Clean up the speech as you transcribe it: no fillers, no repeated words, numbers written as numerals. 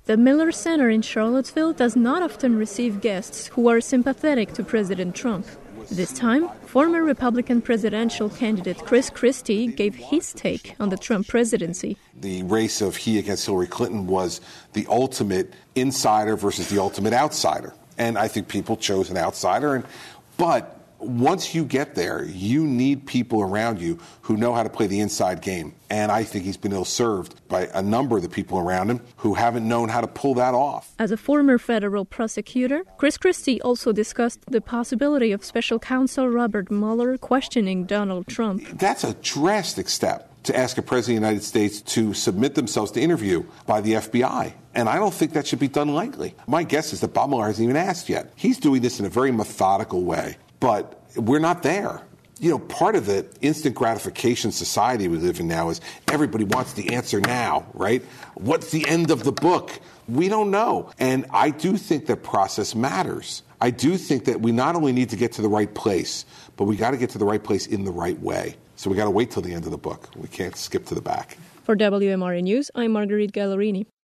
The Miller Center in Charlottesville does not often receive guests who are sympathetic to President Trump. This time, former Republican presidential candidate Chris Christie gave his take on the Trump presidency. The race of he against Hillary Clinton was the ultimate insider versus the ultimate outsider. And I think people chose an outsider. But once you get there, you need people around you who know how to play the inside game. And I think he's been ill-served by a number of the people around him who haven't known how to pull that off. As a former federal prosecutor, Chris Christie also discussed the possibility of special counsel Robert Mueller questioning Donald Trump. That's a drastic step to ask a president of the United States to submit themselves to interview by the FBI. And I don't think that should be done lightly. My guess is that Bob Mueller hasn't even asked yet. He's doing this in a very methodical way. But we're not there. You know, part of the instant gratification society we live in now is everybody wants the answer now, right? What's the end of the book? We don't know. And I do think that process matters. I do think that we not only need to get to the right place, but we got to get to the right place in the right way. So we got to wait till the end of the book. We can't skip to the back. For WMRN News, I'm Marguerite Gallerini.